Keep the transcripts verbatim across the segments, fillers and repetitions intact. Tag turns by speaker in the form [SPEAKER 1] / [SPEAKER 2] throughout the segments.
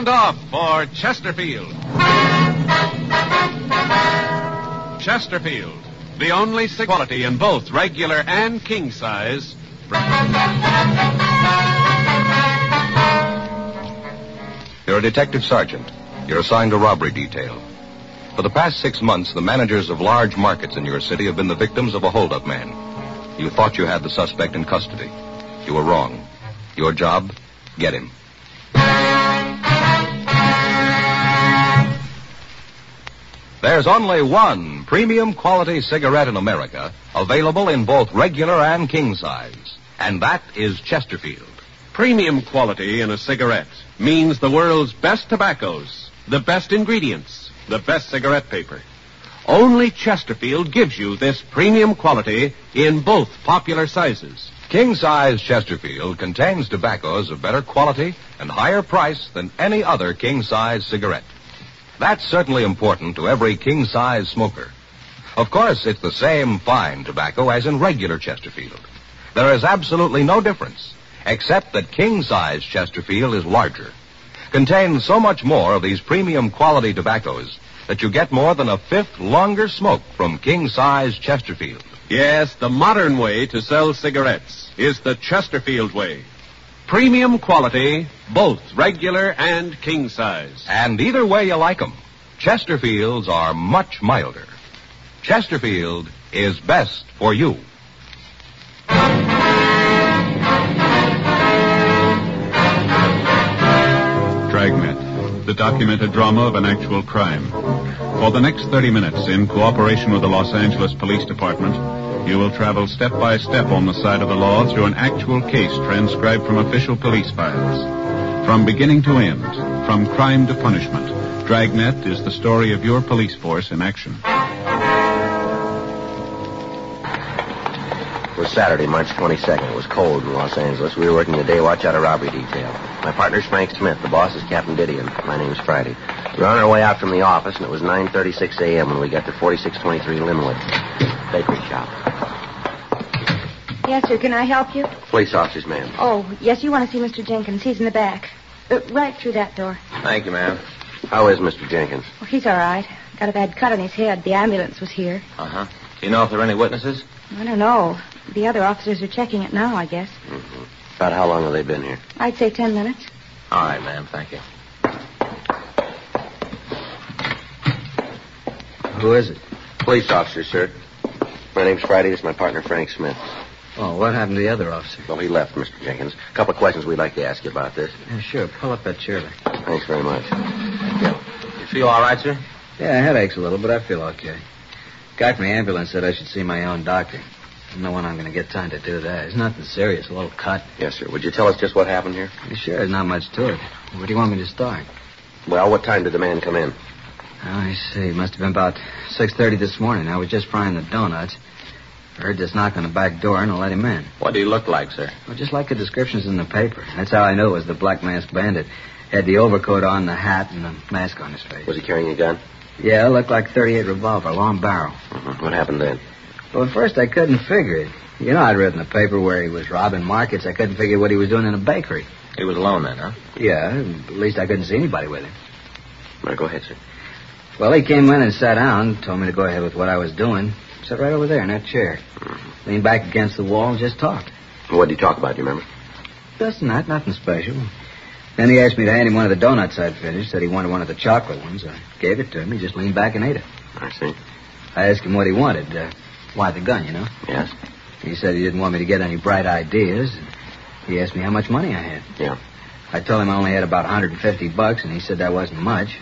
[SPEAKER 1] Sound off for Chesterfield. Chesterfield, the only quality in both regular and king size.
[SPEAKER 2] You're a detective sergeant. You're assigned a robbery detail. For the past six months, the managers of large markets in your city have been the victims of a hold-up man. You thought you had the suspect in custody. You were wrong. Your job, get him. There's only one premium quality cigarette in America, available in both regular and king size, and that is Chesterfield.
[SPEAKER 1] Premium quality in a cigarette means the world's best tobaccos, the best ingredients, the best cigarette paper. Only Chesterfield gives you this premium quality in both popular sizes.
[SPEAKER 2] King-size Chesterfield contains tobaccos of better quality and higher price than any other king-size cigarette. That's certainly important to every king-size smoker. Of course, it's the same fine tobacco as in regular Chesterfield. There is absolutely no difference, except that king-size Chesterfield is larger. Contains so much more of these premium quality tobaccos that you get more than a fifth longer smoke from king-size Chesterfield.
[SPEAKER 1] Yes, the modern way to sell cigarettes is the Chesterfield way. Premium quality, both regular and king size.
[SPEAKER 2] And either way you like them, Chesterfields are much milder. Chesterfield is best for you.
[SPEAKER 3] Dragnet, the documented drama of an actual crime. For the next thirty minutes, in cooperation with the Los Angeles Police Department, you will travel step by step on the side of the law through an actual case transcribed from official police files. From beginning to end, from crime to punishment, Dragnet is the story of your police force in action.
[SPEAKER 4] It was Saturday, March twenty-second. It was cold in Los Angeles. We were working the day watch out of robbery detail. My partner's Frank Smith. The boss is Captain Didion. My name's Friday. We were on our way out from the office, and it was nine thirty-six a.m. when we got to forty-six twenty-three Linwood Bakery Shop.
[SPEAKER 5] Yes, sir. Can I help you?
[SPEAKER 4] Police officers, ma'am.
[SPEAKER 5] Oh, yes, you want to see Mister Jenkins. He's in the back. Uh, right through that door.
[SPEAKER 4] Thank you, ma'am. How is Mister Jenkins?
[SPEAKER 5] Oh, he's all right. Got a bad cut on his head. The ambulance was here.
[SPEAKER 4] Uh-huh. Do you know if there are any witnesses?
[SPEAKER 5] I don't know. The other officers are checking it now, I guess.
[SPEAKER 4] Mm-hmm. About how long have they been here?
[SPEAKER 5] I'd say ten minutes.
[SPEAKER 4] All right, ma'am. Thank you.
[SPEAKER 6] Who is it?
[SPEAKER 4] Police officer, sir. My name's Friday. This is my partner, Frank Smith.
[SPEAKER 6] Oh, what happened to the other officer?
[SPEAKER 4] Well, he left, Mister Jenkins. A couple of questions we'd like to ask you about this.
[SPEAKER 6] Yeah, sure. Pull up that chair there.
[SPEAKER 4] Thanks very much. Yeah. You feel all right, sir?
[SPEAKER 6] Yeah, head aches a little, but I feel okay. Guy from the ambulance said I should see my own doctor. I don't know when I'm going to get time to do that. It's nothing serious, a little cut.
[SPEAKER 4] Yes, sir. Would you tell us just what happened here?
[SPEAKER 6] Yeah, sure, there's not much to it. Where do you want me to start?
[SPEAKER 4] Well, what time did the man come in?
[SPEAKER 6] Oh, I see. It must have been about six thirty this morning. I was just frying the donuts. I heard this knock on the back door, and I let him in.
[SPEAKER 4] What do he look like, sir?
[SPEAKER 6] Well, just like the descriptions in the paper. That's how I knew it was the Black Masked Bandit. Had the overcoat on, the hat, and the mask on his face.
[SPEAKER 4] Was he carrying a gun?
[SPEAKER 6] Yeah, it looked like a thirty-eight revolver, long barrel.
[SPEAKER 4] Mm-hmm. What happened then?
[SPEAKER 6] Well, at first I couldn't figure it. You know, I'd read in the paper where he was robbing markets. I couldn't figure what he was doing in a bakery.
[SPEAKER 4] He was alone then, huh?
[SPEAKER 6] Yeah, at least I couldn't see anybody with him.
[SPEAKER 4] Well, go ahead, sir.
[SPEAKER 6] Well, he came in and sat down, told me to go ahead with what I was doing. Sat right over there in that chair. Mm-hmm. Leaned back against the wall and just talked.
[SPEAKER 4] What did he talk about, do you remember?
[SPEAKER 6] Just that, nothing special. Then he asked me to hand him one of the donuts I'd finished. Said he wanted one of the chocolate ones. I gave it to him. He just leaned back and ate it.
[SPEAKER 4] I see.
[SPEAKER 6] I asked him what he wanted. Uh, why the gun, you know?
[SPEAKER 4] Yes.
[SPEAKER 6] He said he didn't want me to get any bright ideas. He asked me how much money I had.
[SPEAKER 4] Yeah.
[SPEAKER 6] I told him I only had about one hundred fifty bucks, and he said that wasn't much.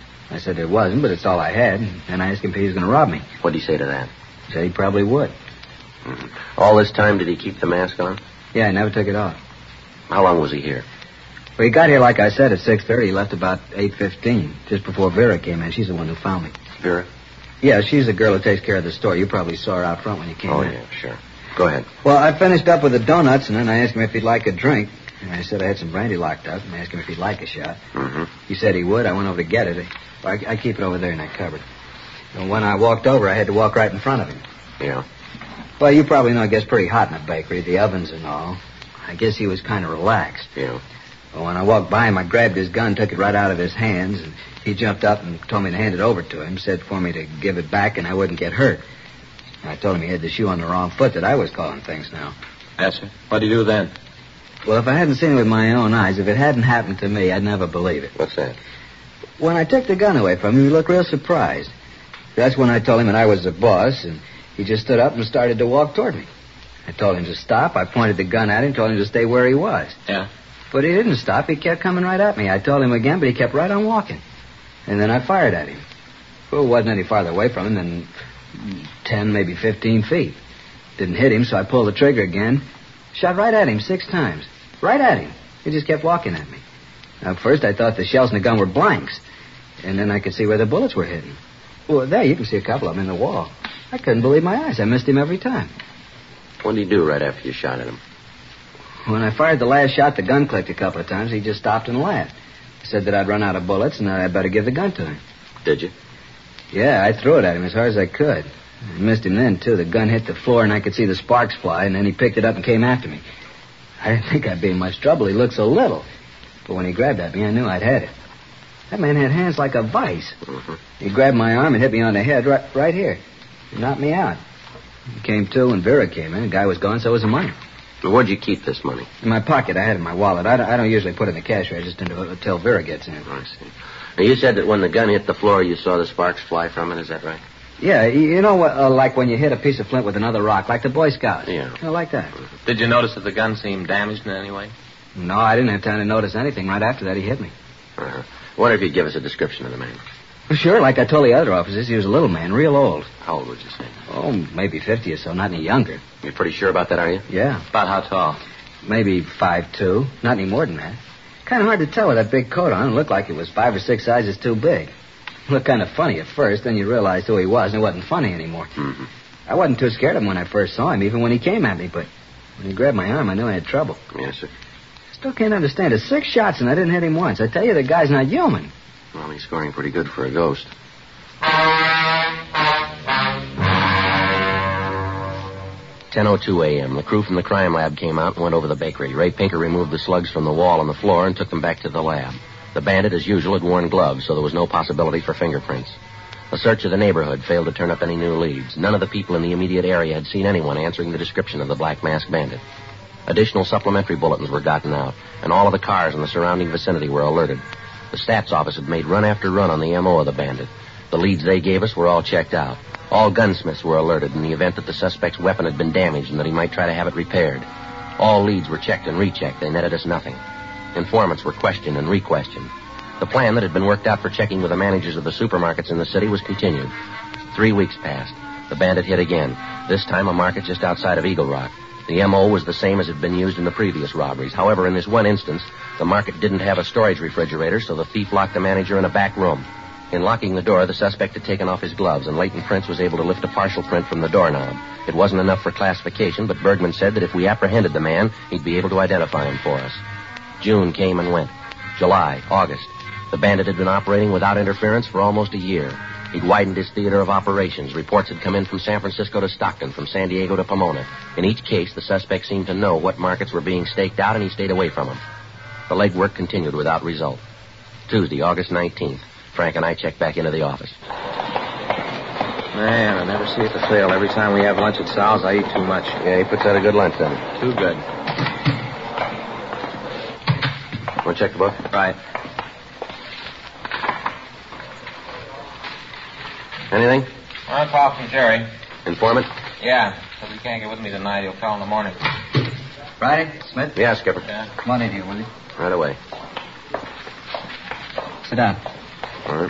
[SPEAKER 6] I said there wasn't, but it's all I had. And I asked him if he was going to rob me.
[SPEAKER 4] What did he say to that?
[SPEAKER 6] He said he probably would.
[SPEAKER 4] Mm-hmm. All this time, did he keep the mask on?
[SPEAKER 6] Yeah, he never took it off.
[SPEAKER 4] How long was he here?
[SPEAKER 6] Well, he got here, like I said, at six thirty. He left about eight fifteen, just before Vera came in. She's the one who found me.
[SPEAKER 4] Vera?
[SPEAKER 6] Yeah, she's the girl who takes care of the store. You probably saw her out front when you came
[SPEAKER 4] oh,
[SPEAKER 6] in.
[SPEAKER 4] Oh, yeah, sure. Go ahead.
[SPEAKER 6] Well, I finished up with the donuts, and then I asked him if he'd like a drink. And I said I had some brandy locked up, and I asked him if he'd like a shot.
[SPEAKER 4] Mm-hmm.
[SPEAKER 6] He said he would. I went over to get it. I, I keep it over there in that cupboard. And when I walked over, I had to walk right in front of him.
[SPEAKER 4] Yeah.
[SPEAKER 6] Well, you probably know it gets pretty hot in a bakery, the ovens and all. I guess he was kind of relaxed.
[SPEAKER 4] Yeah.
[SPEAKER 6] Well, when I walked by him, I grabbed his gun, took it right out of his hands, and he jumped up and told me to hand it over to him, said for me to give it back and I wouldn't get hurt. And I told him he had the shoe on the wrong foot, that I was calling things now.
[SPEAKER 7] Yes, sir. What do you do then?
[SPEAKER 6] Well, if I hadn't seen it with my own eyes, if it hadn't happened to me, I'd never believe it.
[SPEAKER 4] What's that?
[SPEAKER 6] When I took the gun away from him, he looked real surprised. That's when I told him that I was the boss, and he just stood up and started to walk toward me. I told him to stop. I pointed the gun at him, told him to stay where he was.
[SPEAKER 7] Yeah?
[SPEAKER 6] But he didn't stop. He kept coming right at me. I told him again, but he kept right on walking. And then I fired at him. Well, it wasn't any farther away from him than ten, maybe fifteen feet. Didn't hit him, so I pulled the trigger again. Shot right at him six times. Right at him. He just kept walking at me. Now, at first, I thought the shells in the gun were blanks. And then I could see where the bullets were hitting. Well, there, you can see a couple of them in the wall. I couldn't believe my eyes. I missed him every time.
[SPEAKER 4] What did he do right after you shot at him?
[SPEAKER 6] When I fired the last shot, the gun clicked a couple of times. He just stopped and laughed. Said that I'd run out of bullets and that I'd better give the gun to him.
[SPEAKER 4] Did you?
[SPEAKER 6] Yeah, I threw it at him as hard as I could. I missed him then, too. The gun hit the floor and I could see the sparks fly, and then he picked it up and came after me. I didn't think I'd be in much trouble. He looked so little. But when he grabbed at me, I knew I'd had it. That man had hands like a vice.
[SPEAKER 4] Mm-hmm.
[SPEAKER 6] He grabbed my arm and hit me on the head right, right here. He knocked me out. He came to, and Vera came in. The guy was gone, so was the money.
[SPEAKER 4] Well, where'd you keep this money?
[SPEAKER 6] In my pocket. I had it in my wallet. I don't, I don't usually put it in the cash register until Vera gets in.
[SPEAKER 4] I see. Now, you said that when the gun hit the floor, you saw the sparks fly from it. Is that right?
[SPEAKER 6] Yeah, you know, uh, like when you hit a piece of flint with another rock, like the Boy Scouts.
[SPEAKER 4] Yeah.
[SPEAKER 6] You know, like that.
[SPEAKER 7] Did you notice that the gun seemed damaged in any way?
[SPEAKER 6] No, I didn't have time to notice anything. Right after that, he hit me.
[SPEAKER 4] Uh-huh. I wonder if you'd give us a description of the man.
[SPEAKER 6] Well, sure, like I told the other officers, he was a little man, real old.
[SPEAKER 4] How old would you say?
[SPEAKER 6] Oh, maybe fifty or so, not any younger.
[SPEAKER 4] You're pretty sure about that, are you?
[SPEAKER 6] Yeah.
[SPEAKER 7] About how tall?
[SPEAKER 6] Maybe five two, not any more than that. Kind of hard to tell with that big coat on. It looked like it was five or six sizes too big. Looked kind of funny at first, then you realized who he was, and it wasn't funny anymore.
[SPEAKER 4] Mm-hmm.
[SPEAKER 6] I wasn't too scared of him when I first saw him, even when he came at me, but when he grabbed my arm, I knew I had trouble.
[SPEAKER 4] Yes, sir.
[SPEAKER 6] Still can't understand it. Six shots and I didn't hit him once. I tell you, the guy's not human.
[SPEAKER 4] Well, he's scoring pretty good for a ghost. ten oh two a.m. The crew from the crime lab came out and went over the bakery. Ray Pinker removed the slugs from the wall and the floor and took them back to the lab. The bandit, as usual, had worn gloves, so there was no possibility for fingerprints. A search of the neighborhood failed to turn up any new leads. None of the people in the immediate area had seen anyone answering the description of the Black Mask Bandit. Additional supplementary bulletins were gotten out, and all of the cars in the surrounding vicinity were alerted. The stats office had made run after run on the M O of the bandit. The leads they gave us were all checked out. All gunsmiths were alerted in the event that the suspect's weapon had been damaged and that he might try to have it repaired. All leads were checked and rechecked. They netted us nothing. Informants were questioned and re-questioned. The plan that had been worked out for checking with the managers of the supermarkets in the city was continued. Three weeks passed. The bandit hit again, this time a market just outside of Eagle Rock. The M O was the same as had been used in the previous robberies. However, in this one instance, the market didn't have a storage refrigerator, so the thief locked the manager in a back room. In locking the door, the suspect had taken off his gloves, and Leighton Prince was able to lift a partial print from the doorknob. It wasn't enough for classification, but Bergman said that if we apprehended the man, he'd be able to identify him for us. June came and went. July, August. The bandit had been operating without interference for almost a year. He'd widened his theater of operations. Reports had come in from San Francisco to Stockton, from San Diego to Pomona. In each case, the suspect seemed to know what markets were being staked out, and he stayed away from them. The legwork continued without result. Tuesday, August nineteenth. Frank and I checked back into the office.
[SPEAKER 7] Man, I never see it to fail. Every time we have lunch at Sal's, I eat too much.
[SPEAKER 4] Yeah, he puts out a good lunch, doesn't he?
[SPEAKER 7] Too good.
[SPEAKER 4] Want to check the book?
[SPEAKER 7] Right.
[SPEAKER 4] Anything?
[SPEAKER 7] I'll call from Jerry.
[SPEAKER 4] Informant?
[SPEAKER 7] Yeah. If he can't get with me tonight, he'll call in the morning.
[SPEAKER 6] Friday, Smith?
[SPEAKER 4] Yeah, Skipper.
[SPEAKER 7] Yeah.
[SPEAKER 6] Come on in here, will you?
[SPEAKER 4] Right away.
[SPEAKER 6] Sit down.
[SPEAKER 4] All right.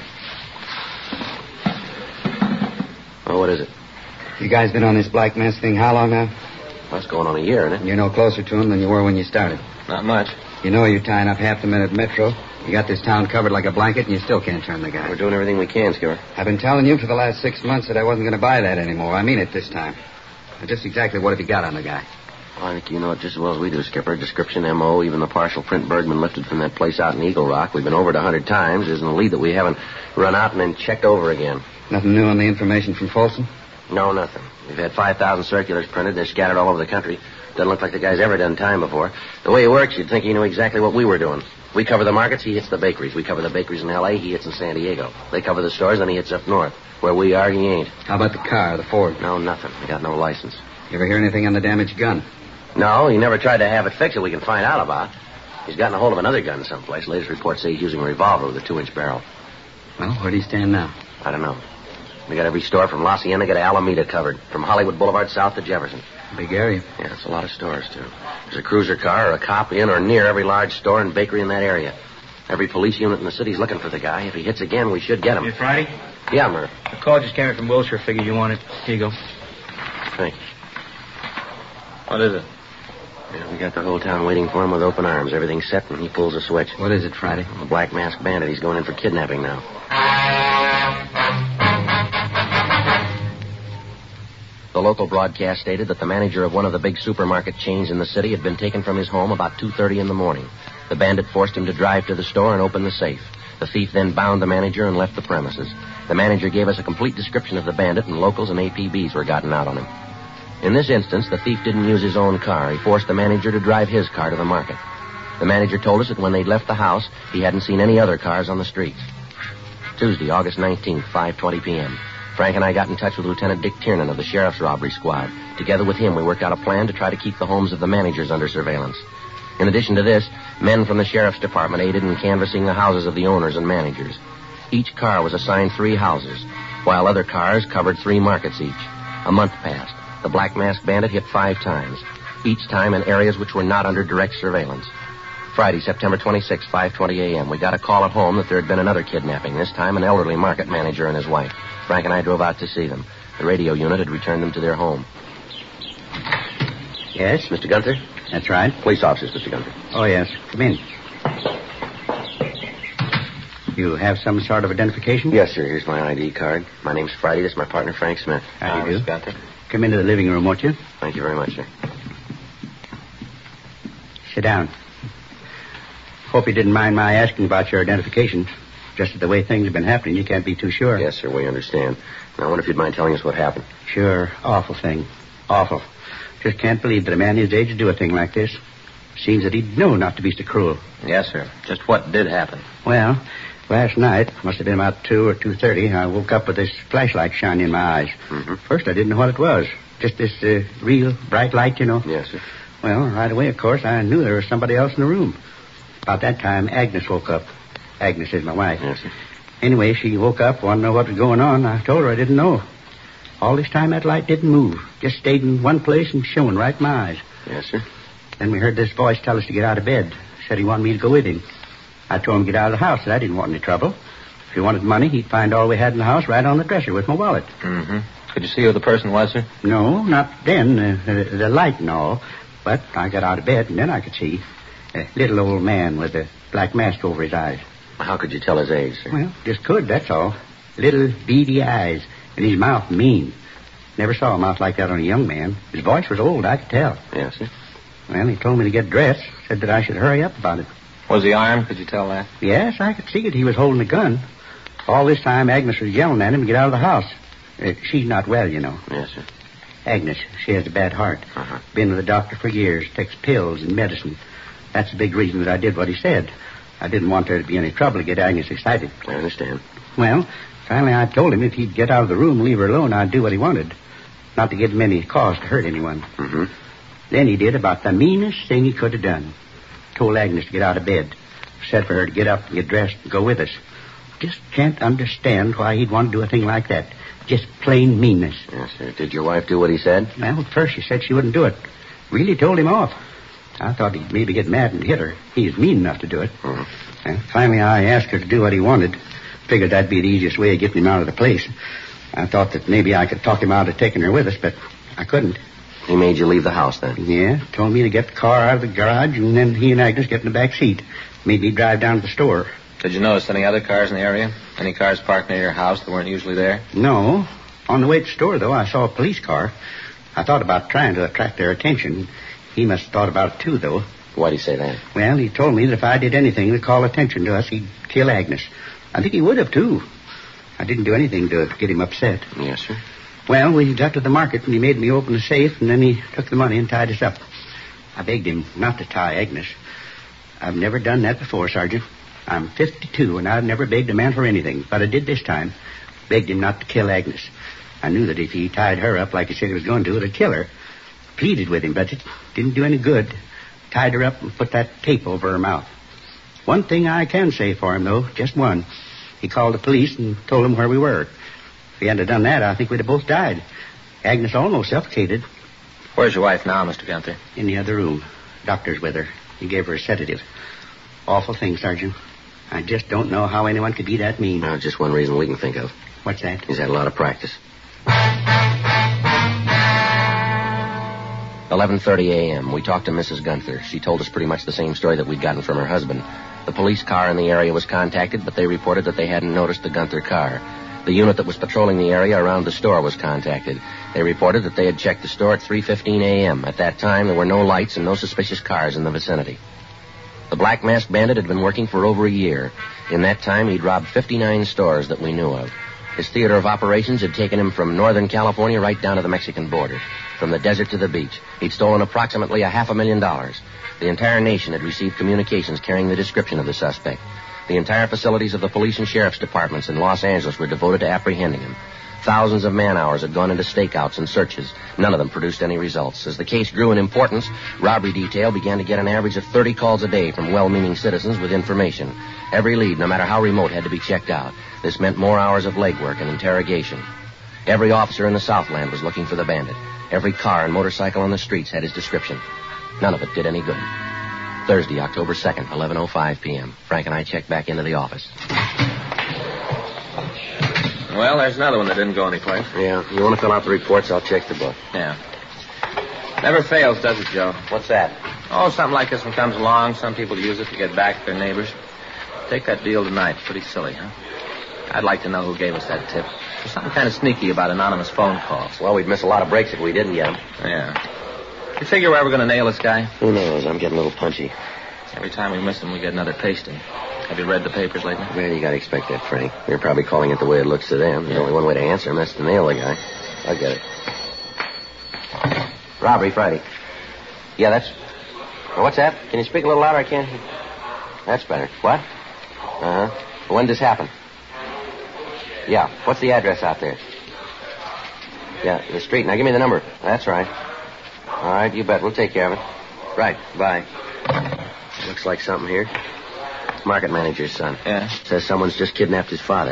[SPEAKER 4] Oh, what is it?
[SPEAKER 8] You guys been on this Black Mask thing how long now?
[SPEAKER 4] Well, it's going on a year, isn't it?
[SPEAKER 8] You're no closer to him than you were when you started.
[SPEAKER 7] Not much.
[SPEAKER 8] You know you're tying up half the men at Metro. You got this town covered like a blanket, and you still can't turn the guy.
[SPEAKER 4] We're doing everything we can, Skipper.
[SPEAKER 8] I've been telling you for the last six months that I wasn't going to buy that anymore. I mean it this time. Now, just exactly what have you got on the guy?
[SPEAKER 4] Well, I think you know it just as well as we do, Skipper. Description, M O, even the partial print Bergman lifted from that place out in Eagle Rock. We've been over it a hundred times. Isn't a lead that we haven't run out and then checked over again.
[SPEAKER 8] Nothing new on the information from Folsom?
[SPEAKER 4] No, nothing. We've had five thousand circulars printed. They're scattered all over the country. Doesn't look like the guy's ever done time before. The way he works, you'd think he knew exactly what we were doing. We cover the markets, he hits the bakeries. We cover the bakeries in L A, he hits in San Diego. They cover the stores, then he hits up north. Where we are, he ain't.
[SPEAKER 8] How about the car, the Ford?
[SPEAKER 4] No, nothing. We got no license.
[SPEAKER 8] You ever hear anything on the damaged gun?
[SPEAKER 4] No, he never tried to have it fixed that we can find out about. He's gotten a hold of another gun someplace. Latest reports say he's using a revolver with a two-inch barrel.
[SPEAKER 8] Well, where do you stand now?
[SPEAKER 4] I don't know. We got every store from La Cienega to Alameda covered. From Hollywood Boulevard south to Jefferson.
[SPEAKER 8] Big area.
[SPEAKER 4] Yeah, it's a lot of stores, too. There's a cruiser car or a cop in or near every large store and bakery in that area. Every police unit in the city's looking for the guy. If he hits again, we should get him.
[SPEAKER 9] Hey, Friday?
[SPEAKER 4] Yeah, Murph.
[SPEAKER 9] The call just came in from Wilshire. Figure you want it. Here you go.
[SPEAKER 4] Thanks.
[SPEAKER 7] What is it?
[SPEAKER 4] Yeah, we got the whole town waiting for him with open arms. Everything's set, and he pulls a switch.
[SPEAKER 8] What is it, Friday?
[SPEAKER 4] A black masked bandit. He's going in for kidnapping now. The local broadcast stated that the manager of one of the big supermarket chains in the city had been taken from his home about two thirty in the morning. The bandit forced him to drive to the store and open the safe. The thief then bound the manager and left the premises. The manager gave us a complete description of the bandit, and locals and A P Bs were gotten out on him. In this instance, the thief didn't use his own car. He forced the manager to drive his car to the market. The manager told us that when they'd left the house, he hadn't seen any other cars on the streets. Tuesday, August nineteenth, five twenty p.m. Frank and I got in touch with Lieutenant Dick Tiernan of the Sheriff's Robbery Squad. Together with him, we worked out a plan to try to keep the homes of the managers under surveillance. In addition to this, men from the Sheriff's Department aided in canvassing the houses of the owners and managers. Each car was assigned three houses, while other cars covered three markets each. A month passed. The Black Masked Bandit hit five times, each time in areas which were not under direct surveillance. Friday, September twenty-sixth, five twenty a.m., we got a call at home that there had been another kidnapping, this time an elderly market manager and his wife. Frank and I drove out to see them. The radio unit had returned them to their home.
[SPEAKER 6] Yes?
[SPEAKER 4] Mister Gunther?
[SPEAKER 6] That's right.
[SPEAKER 4] Police officers, Mister Gunther.
[SPEAKER 6] Oh, yes. Come in. You have some sort of identification?
[SPEAKER 4] Yes, sir. Here's my I D card. My name's Friday. This is my partner, Frank Smith.
[SPEAKER 6] How do you do?
[SPEAKER 4] Mister Gunther.
[SPEAKER 6] Come into the living room, won't you?
[SPEAKER 4] Thank you very much, sir.
[SPEAKER 6] Sit down. Hope you didn't mind my asking about your identification. Just the way things have been happening, you can't be too sure.
[SPEAKER 4] Yes, sir, we understand. Now, I wonder if you'd mind telling us what happened.
[SPEAKER 6] Sure. Awful thing. Awful. Just can't believe that a man his age would do a thing like this. Seems that he'd know not to be so cruel.
[SPEAKER 7] Yes, sir. Just what did happen?
[SPEAKER 6] Well, last night, must have been about two or two thirty, I woke up with this flashlight shining in my eyes.
[SPEAKER 4] Mm-hmm.
[SPEAKER 6] First, I didn't know what it was. Just this uh, real bright light, you know.
[SPEAKER 4] Yes, sir.
[SPEAKER 6] Well, right away, of course, I knew there was somebody else in the room. About that time, Agnes woke up. Agnes is my wife.
[SPEAKER 4] Yes, sir.
[SPEAKER 6] Anyway, she woke up, wanted to know what was going on. I told her I didn't know. All this time, that light didn't move. Just stayed in one place and shone right in my eyes.
[SPEAKER 4] Yes, sir.
[SPEAKER 6] Then we heard this voice tell us to get out of bed. Said he wanted me to go with him. I told him to get out of the house, that I didn't want any trouble. If he wanted money, he'd find all we had in the house right on the dresser with my wallet.
[SPEAKER 7] Mm-hmm. Could you see who the person was, sir?
[SPEAKER 6] No, not then. Uh, the, the light and all. But I got out of bed, and then I could see a little old man with a black mask over his eyes.
[SPEAKER 4] How could you tell his age, sir?
[SPEAKER 6] Well, just could, that's all. Little beady eyes, and his mouth mean. Never saw a mouth like that on a young man. His voice was old, I could tell.
[SPEAKER 4] Yes, sir.
[SPEAKER 6] Well, he told me to get dressed, said that I should hurry up about it.
[SPEAKER 7] Was he armed? Could you tell that?
[SPEAKER 6] Yes, I could see it. He was holding a gun. All this time, Agnes was yelling at him to get out of the house. Uh, she's not well, you know.
[SPEAKER 4] Yes, sir.
[SPEAKER 6] Agnes, she has a bad heart.
[SPEAKER 4] Uh-huh.
[SPEAKER 6] Been with the doctor for years, takes pills and medicine. That's the big reason that I did what he said. I didn't want there to be any trouble to get Agnes excited.
[SPEAKER 4] I understand.
[SPEAKER 6] Well, finally I told him if he'd get out of the room and leave her alone, I'd do what he wanted. Not to give him any cause to hurt anyone.
[SPEAKER 4] Mm-hmm.
[SPEAKER 6] Then he did about the meanest thing he could have done. Told Agnes to get out of bed. Said for her to get up and get dressed and go with us. Just can't understand why he'd want to do a thing like that. Just plain meanness.
[SPEAKER 4] Yes, sir. Did your wife do what he said?
[SPEAKER 6] Well, at first she said she wouldn't do it. Really told him off. I thought he'd maybe get mad and hit her. He's mean enough to do it.
[SPEAKER 4] Mm-hmm.
[SPEAKER 6] And finally I asked her to do what he wanted. Figured that'd be the easiest way of getting him out of the place. I thought that maybe I could talk him out of taking her with us, but I couldn't.
[SPEAKER 4] He made you leave the house then?
[SPEAKER 6] Yeah, told me to get the car out of the garage, and then he and Agnes get in the back seat. Made me drive down to the store.
[SPEAKER 7] Did you notice any other cars in the area? Any cars parked near your house that weren't usually there?
[SPEAKER 6] No. On the way to the store, though, I saw a police car. I thought about trying to attract their attention. He must have thought about it, too, though.
[SPEAKER 4] Why'd he say that?
[SPEAKER 6] Well, he told me that if I did anything to call attention to us, he'd kill Agnes. I think he would have, too. I didn't do anything to get him upset.
[SPEAKER 4] Yes, sir.
[SPEAKER 6] Well, we got to the market, and he made me open the safe, and then he took the money and tied us up.
[SPEAKER 10] I begged him not to tie Agnes. I've never done that before, Sergeant. I'm fifty-two, and I've never begged a man for anything, but I did this time. Begged him not to kill Agnes. I knew that if he tied her up like he said he was going to, it'd kill her. Pleaded with him, but it didn't do any good. Tied her up and put that tape over her mouth. One thing I can say for him, though, just one. He called the police and told them where we were. If he hadn't done that, I think we'd have both died. Agnes almost suffocated.
[SPEAKER 7] Where's your wife now, Mister Gunther?
[SPEAKER 10] In the other room. Doctor's with her. He gave her a sedative. Awful thing, Sergeant. I just don't know how anyone could be that mean.
[SPEAKER 4] No, just one reason we can think of.
[SPEAKER 10] What's that?
[SPEAKER 4] He's had a lot of practice. eleven thirty a.m. We talked to Missus Gunther. She told us pretty much the same story that we'd gotten from her husband. The police car in the area was contacted, but they reported that they hadn't noticed the Gunther car. The unit that was patrolling the area around the store was contacted. They reported that they had checked the store at three fifteen a.m. At that time, there were no lights and no suspicious cars in the vicinity. The Black Masked Bandit had been working for over a year. In that time, he'd robbed fifty-nine stores that we knew of. His theater of operations had taken him from Northern California right down to the Mexican border. From the desert to the beach, he'd stolen approximately a half a million dollars. The entire nation had received communications carrying the description of the suspect. The entire facilities of the police and sheriff's departments in Los Angeles were devoted to apprehending him. Thousands of man-hours had gone into stakeouts and searches. None of them produced any results. As the case grew in importance, robbery detail began to get an average of thirty calls a day from well-meaning citizens with information. Every lead, no matter how remote, had to be checked out. This meant more hours of legwork and interrogation. Every officer in the Southland was looking for the bandit. Every car and motorcycle on the streets had his description. None of it did any good. Thursday, October second, eleven oh five p.m. Frank and I checked back into the office.
[SPEAKER 7] Well, there's another one that didn't go anyplace.
[SPEAKER 4] Yeah, you want to fill out the reports? I'll check the book.
[SPEAKER 7] Yeah. Never fails, does it, Joe?
[SPEAKER 4] What's that?
[SPEAKER 7] Oh, something like this one comes along. Some people use it to get back at their neighbors. Take that deal tonight. Pretty silly, huh? I'd like to know who gave us that tip. There's something kind of sneaky about anonymous phone calls.
[SPEAKER 4] Well, we'd miss a lot of breaks if we didn't get them.
[SPEAKER 7] Yeah. You figure we're ever going to nail this guy?
[SPEAKER 4] Who knows? I'm getting a little punchy.
[SPEAKER 7] Every time we miss him, we get another pasting. Have you read the papers lately?
[SPEAKER 4] Well, you got to expect that, Frank. They're probably calling it the way it looks to them. There's yeah. only one way to answer him. That's to nail the guy. I'll get it. Robbery Friday. Yeah, that's... Well, what's that? Can you speak a little louder? I can't hear. That's better. What? Uh-huh. When did this happen? Yeah. What's the address out there? Yeah, the street. Now, give me the number. That's right. All right, you bet. We'll take care of it. Right. Bye. Looks like something here. Market manager's son.
[SPEAKER 7] Yeah?
[SPEAKER 4] Says someone's just kidnapped his father.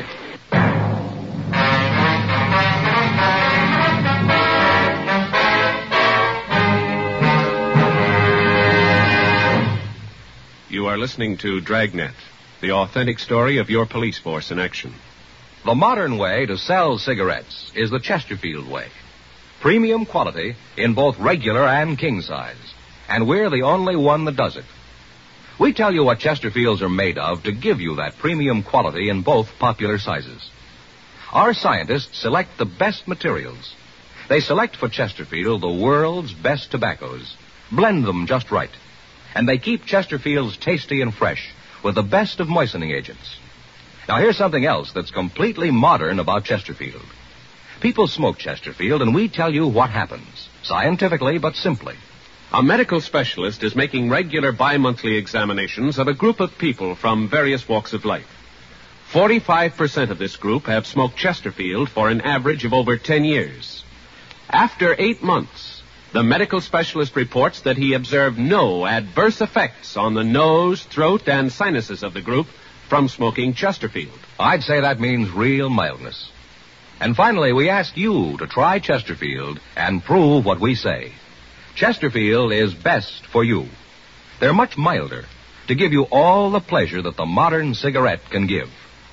[SPEAKER 1] You are listening to Dragnet, the authentic story of your police force in action.
[SPEAKER 2] The modern way to sell cigarettes is the Chesterfield way. Premium quality in both regular and king size. And we're the only one that does it. We tell you what Chesterfields are made of to give you that premium quality in both popular sizes. Our scientists select the best materials. They select for Chesterfield the world's best tobaccos, blend them just right, and they keep Chesterfields tasty and fresh with the best of moistening agents. Now, here's something else that's completely modern about Chesterfield. People smoke Chesterfield, and we tell you what happens, scientifically but simply.
[SPEAKER 1] A medical specialist is making regular bi-monthly examinations of a group of people from various walks of life. forty-five percent of this group have smoked Chesterfield for an average of over ten years. After eight months, the medical specialist reports that he observed no adverse effects on the nose, throat, and sinuses of the group from smoking Chesterfield.
[SPEAKER 2] I'd say that means real mildness. And finally, we ask you to try Chesterfield and prove what we say. Chesterfield is best for you. They're much milder to give you all the pleasure that the modern cigarette can give.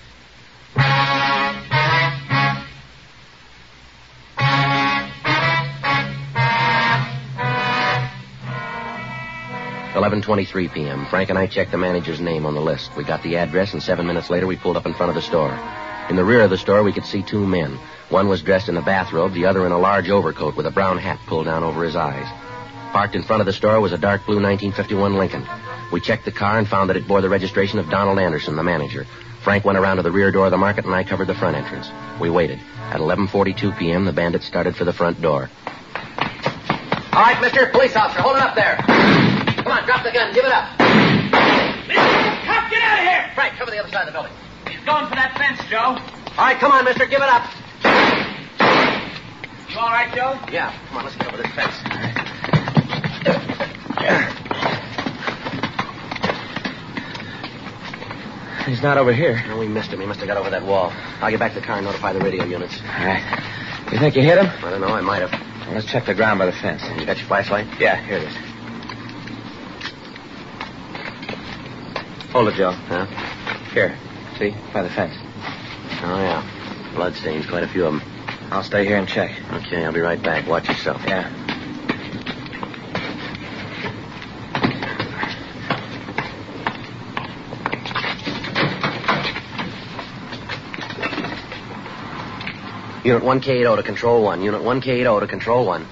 [SPEAKER 4] eleven twenty-three p.m. Frank and I checked the manager's name on the list. We got the address, and seven minutes later we pulled up in front of the store. In the rear of the store, we could see two men. One was dressed in a bathrobe, the other in a large overcoat with a brown hat pulled down over his eyes. Parked in front of the store was a dark blue nineteen fifty-one Lincoln. We checked the car and found that it bore the registration of Donald Anderson, the manager. Frank went around to the rear door of the market, and I covered the front entrance. We waited. At eleven forty-two p.m., the bandits started for the front door. All right, mister. Police officer, hold it up there. Come on, drop the gun. Give it up.
[SPEAKER 11] Cop, get out of here!
[SPEAKER 4] Frank, cover the other side of the building.
[SPEAKER 11] He's going for that fence, Joe.
[SPEAKER 4] All right, come on, mister. Give it up.
[SPEAKER 11] You all right, Joe?
[SPEAKER 4] Yeah. Come on, let's get over this fence.
[SPEAKER 7] He's not over here.
[SPEAKER 4] No, we missed him. He must have got over that wall. I'll get back to the car and notify the radio units.
[SPEAKER 7] All right. You think you hit him?
[SPEAKER 4] I don't know. I might have.
[SPEAKER 7] Well, let's check the ground by the fence.
[SPEAKER 4] You got your flashlight?
[SPEAKER 7] Yeah, here it is. Hold it, Joe.
[SPEAKER 4] Huh?
[SPEAKER 7] Here. See? By the fence.
[SPEAKER 4] Oh, yeah. Blood stains, quite a few of them.
[SPEAKER 7] I'll stay here and check.
[SPEAKER 4] Okay, I'll be right back. Watch yourself.
[SPEAKER 7] Yeah.
[SPEAKER 4] Unit one K eighty to Control one. Unit one K eighty to Control one.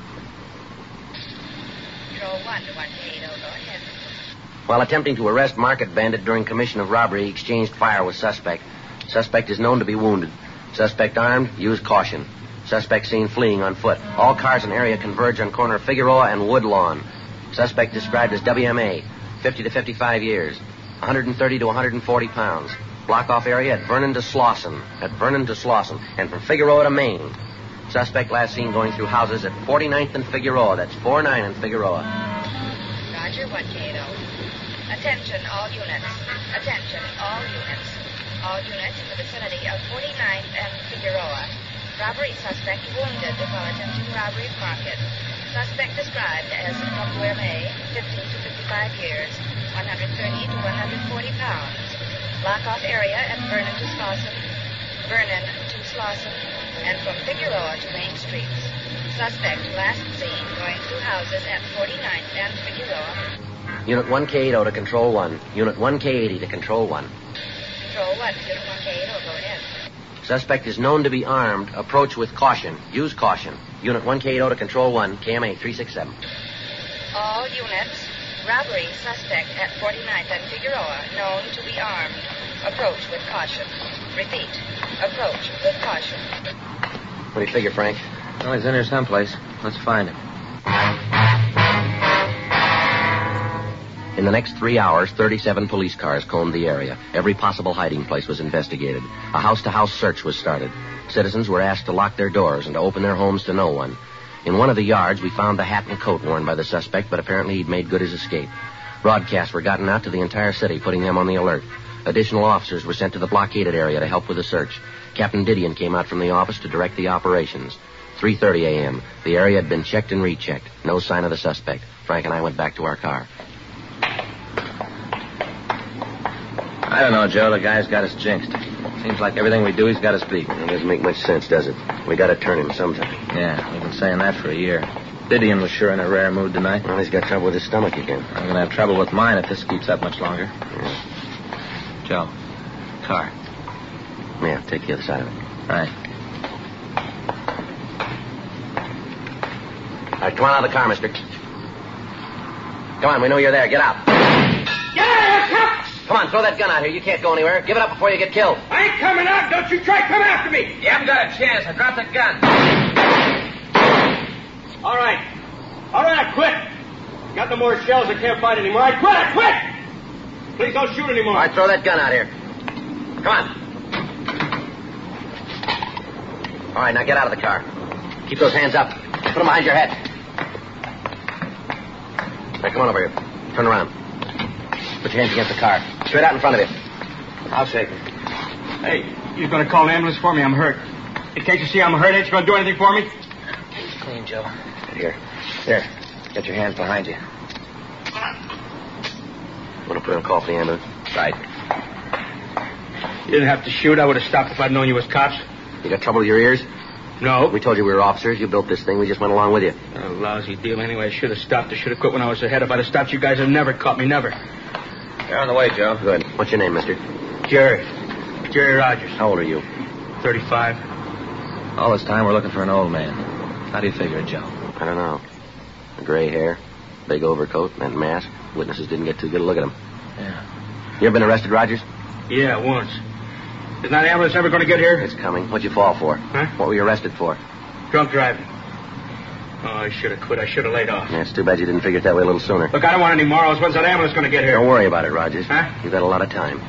[SPEAKER 12] Control one to one K eighty. Go ahead.
[SPEAKER 4] While attempting to arrest market bandit during commission of robbery, he exchanged fire with suspect. Suspect is known to be wounded. Suspect armed. Use caution. Suspect seen fleeing on foot. All cars in area converge on corner of Figueroa and Woodlawn. Suspect described as W M A, fifty to fifty-five years, one hundred thirty to one hundred forty pounds. Block off area at Vernon to Slauson. At Vernon to Slauson. And from Figueroa to Maine. Suspect last seen going through houses at forty-ninth and Figueroa. That's four nine and Figueroa.
[SPEAKER 12] Roger, one K eighty. Attention, all units. Attention, all units. All units in the vicinity of forty-ninth and Figueroa. Robbery suspect wounded while attempting robbery of market. Suspect described as W M A, fifty to fifty-five years, one hundred thirty to one hundred forty pounds. Block off area at Vernon to Slauson, Vernon to Slauson, and from Figueroa to Main Streets. Suspect last seen going through houses at forty-ninth and Figueroa.
[SPEAKER 4] Unit one K eighty to Control one. Unit one K eighty to Control one.
[SPEAKER 12] Control one, Unit one K eighty, go ahead.
[SPEAKER 4] Suspect is known to be armed. Approach with caution. Use caution. Unit one K eighty to Control one. K M A three six seven.
[SPEAKER 12] All units. Robbery suspect at forty-ninth and Figueroa, known to be armed. Approach with caution. Repeat. Approach with caution.
[SPEAKER 4] What do you figure, Frank?
[SPEAKER 7] Well, he's in here someplace. Let's find him.
[SPEAKER 4] In the next three hours, thirty-seven police cars combed the area. Every possible hiding place was investigated. A house-to-house search was started. Citizens were asked to lock their doors and to open their homes to no one. In one of the yards, we found the hat and coat worn by the suspect, but apparently he'd made good his escape. Broadcasts were gotten out to the entire city, putting them on the alert. Additional officers were sent to the blockaded area to help with the search. Captain Didion came out from the office to direct the operations. three thirty a.m. The area had been checked and rechecked. No sign of the suspect. Frank and I went back to our car.
[SPEAKER 7] I don't know, Joe. The guy's got us jinxed. Seems like everything we do, he's got us beat.
[SPEAKER 4] It doesn't make much sense, does it? We got to turn him sometime.
[SPEAKER 7] Yeah, we've been saying that for a year. Didion was sure in a rare mood tonight.
[SPEAKER 4] Well, he's got trouble with his stomach again.
[SPEAKER 7] I'm going to have trouble with mine if this keeps up much longer.
[SPEAKER 4] Yeah.
[SPEAKER 7] Joe, car.
[SPEAKER 4] Yeah, take the other side of it.
[SPEAKER 7] Right.
[SPEAKER 4] All right, come on out of the car, mister. Come on, we know you're there. Get out.
[SPEAKER 11] Get out of here, cop!
[SPEAKER 4] Come on, throw that gun out here. You can't go anywhere. Give it up before you get killed.
[SPEAKER 11] I ain't coming out. Don't you try come after me.
[SPEAKER 7] You haven't got a chance. I dropped the gun.
[SPEAKER 11] All right. All right, I quit. Got no more shells. I can't fight anymore. I quit. I quit. Please don't shoot anymore.
[SPEAKER 4] All right, throw that gun out here. Come on. All right, now get out of the car. Keep those hands up. Put them behind your head. Now, come on over here. Turn around. Put your hands against the car. Straight out in front of you. I'll shake him.
[SPEAKER 11] Hey, you're going to call an ambulance for me? I'm hurt. Hey, can't you see I'm hurt? Ain't you going to do anything for me?
[SPEAKER 7] He's clean, Joe.
[SPEAKER 4] Here.
[SPEAKER 7] Here. Get your hands behind you.
[SPEAKER 4] Want to put in a call for the ambulance?
[SPEAKER 7] Right.
[SPEAKER 11] You didn't have to shoot. I would have stopped if I'd known you was cops.
[SPEAKER 4] You got trouble with your ears?
[SPEAKER 11] No.
[SPEAKER 4] We told you we were officers. You built this thing. We just went along with you.
[SPEAKER 11] A lousy deal anyway. I should have stopped. I should have quit when I was ahead. If I'd have stopped, you guys would have never caught me. Never.
[SPEAKER 7] You're on the way, Joe.
[SPEAKER 4] Good. What's your name, mister?
[SPEAKER 11] Jerry. Jerry Rogers.
[SPEAKER 4] How old are you?
[SPEAKER 11] thirty-five.
[SPEAKER 7] All this time, we're looking for an old man. How do you figure it, Joe?
[SPEAKER 4] I don't know. Gray hair, big overcoat, and mask. Witnesses didn't get too good a look at him.
[SPEAKER 7] Yeah.
[SPEAKER 4] You ever been arrested, Rogers?
[SPEAKER 11] Yeah, once. Is that ambulance ever going to get here?
[SPEAKER 4] It's coming. What'd you fall for?
[SPEAKER 11] Huh?
[SPEAKER 4] What were you arrested for?
[SPEAKER 11] Drunk driving. Oh, I should have quit. I should have laid off.
[SPEAKER 4] Yeah, it's too bad you didn't figure it that way a little sooner.
[SPEAKER 11] Look, I don't want any more hours. When's that ambulance going to get here?
[SPEAKER 4] Don't worry about it, Rogers.
[SPEAKER 11] Huh?
[SPEAKER 4] You've got a lot of time.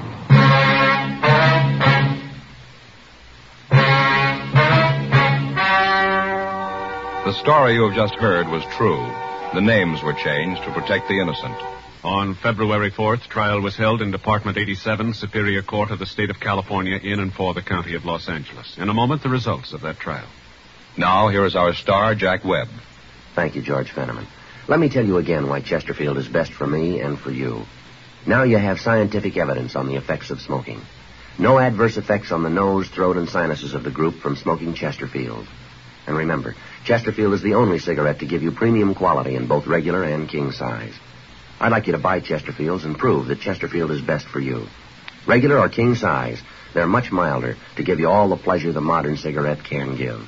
[SPEAKER 2] The story you have just heard was true. The names were changed to protect the innocent.
[SPEAKER 3] On February fourth, trial was held in Department eighty-seven, Superior Court of the State of California, in and for the County of Los Angeles. In a moment, the results of that trial.
[SPEAKER 2] Now, here is our star, Jack Webb.
[SPEAKER 4] Thank you, George Fenneman. Let me tell you again why Chesterfield is best for me and for you. Now you have scientific evidence on the effects of smoking. No adverse effects on the nose, throat, and sinuses of the group from smoking Chesterfield. And remember, Chesterfield is the only cigarette to give you premium quality in both regular and king size. I'd like you to buy Chesterfields and prove that Chesterfield is best for you. Regular or king size, they're much milder to give you all the pleasure the modern cigarette can give.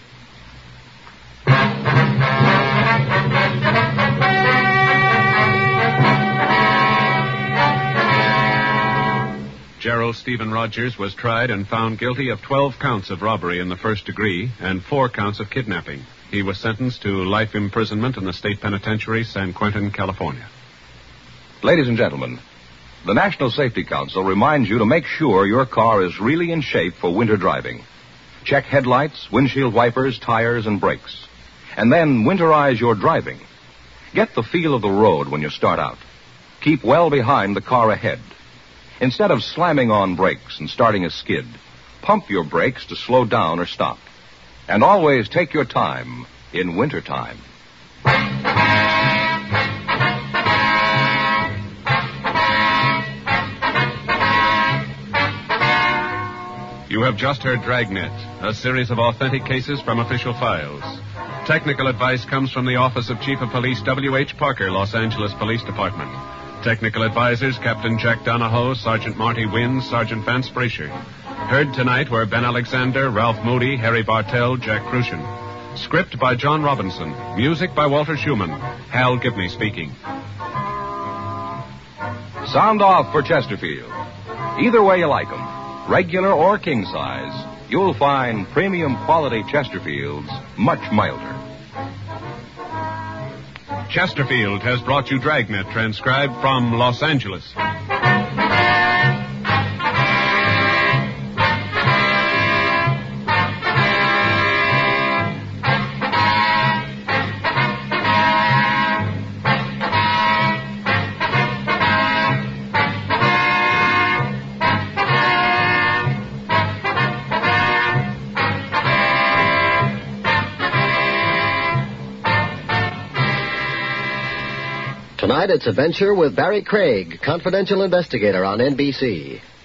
[SPEAKER 3] Gerald Stephen Rogers was tried and found guilty of twelve counts of robbery in the first degree and four counts of kidnapping. He was sentenced to life imprisonment in the state penitentiary, San Quentin, California.
[SPEAKER 2] Ladies and gentlemen, the National Safety Council reminds you to make sure your car is really in shape for winter driving. Check headlights, windshield wipers, tires, and brakes. And then winterize your driving. Get the feel of the road when you start out. Keep well behind the car ahead. Instead of slamming on brakes and starting a skid, pump your brakes to slow down or stop. And always take your time in wintertime.
[SPEAKER 3] You have just heard Dragnet, a series of authentic cases from official files. Technical advice comes from the Office of Chief of Police W H Parker, Los Angeles Police Department. Technical advisors, Captain Jack Donahoe, Sergeant Marty Wynn, Sergeant Vance Brasher. Heard tonight were Ben Alexander, Ralph Moody, Harry Bartell, Jack Crucian. Script by John Robinson. Music by Walter Schumann. Hal Gibney speaking.
[SPEAKER 2] Sound off for Chesterfield. Either way you like 'em, regular or king size, you'll find premium quality Chesterfields much milder.
[SPEAKER 3] Chesterfield has brought you Dragnet, transcribed from Los Angeles.
[SPEAKER 13] Tonight, it's Adventure with Barry Craig, confidential investigator on N B C.